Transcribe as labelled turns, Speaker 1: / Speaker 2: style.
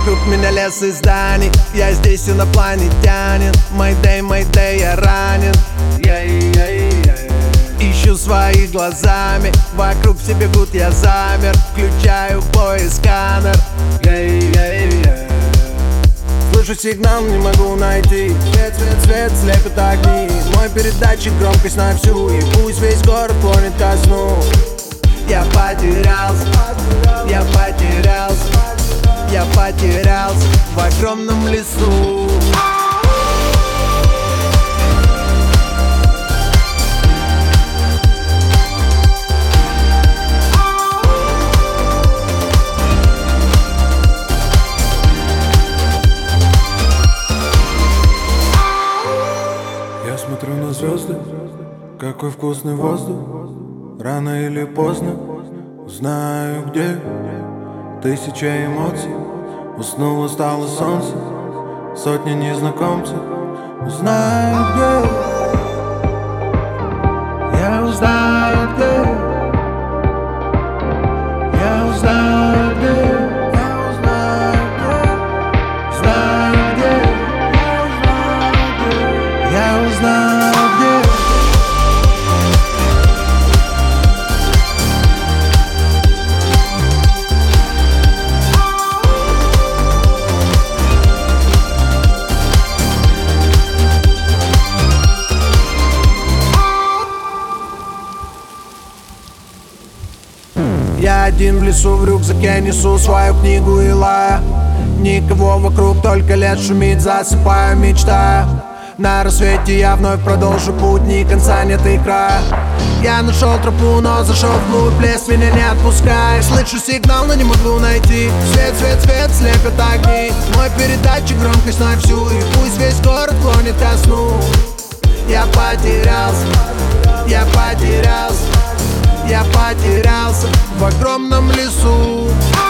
Speaker 1: Вокруг меня лес и зданий, я здесь инопланетянин. Мэйдэй, мэйдэй, я ранен. Ищу своими глазами, вокруг все бегут, я замер. Включаю поиск-сканер. Слышу сигнал, не могу найти. Свет, свет, свет, слепят огни. Мой передатчик, громкость на всю. И пусть весь город клонит ко сну. Я потерялся, я потерялся, я потерялся в огромном лесу.
Speaker 2: Я смотрю на звезды, какой вкусный воздух. Рано или поздно узнаю где. Тысяча эмоций, уснуло, стало солнце. Сотни незнакомцев, узнаю где. Я узнаю где. Я узнаю где. Я узнаю где.
Speaker 1: Я один в лесу, в рюкзаке несу свою книгу Илая. Никого вокруг, только лес шумит, засыпаю, мечтая. На рассвете я вновь продолжу путь, ни конца, нет и края. Я нашел тропу, но зашел вглубь, лес меня не отпускает. Слышу сигнал, но не могу найти. Свет, свет, свет, слепят огни. Мой передатчик, громкость на всю. И пусть весь город клонит ко сну. Я потерялся, я потерялся, я потерялся в огромном лесу.